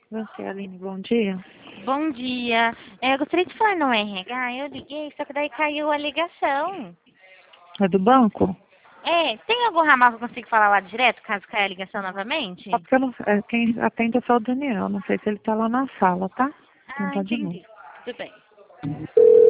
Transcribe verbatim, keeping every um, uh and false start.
Você, Aline, bom dia. Bom dia. É, eu gostaria de falar no R H, eu liguei, só que daí caiu a ligação. É do banco? É, tem algum ramal que eu consigo falar lá direto, caso caia a ligação novamente? Só porque eu não, é, quem atende é só o Daniel. Não sei se ele tá lá na sala, tá? Ah, Tentar de novo. entendi. Tudo bem.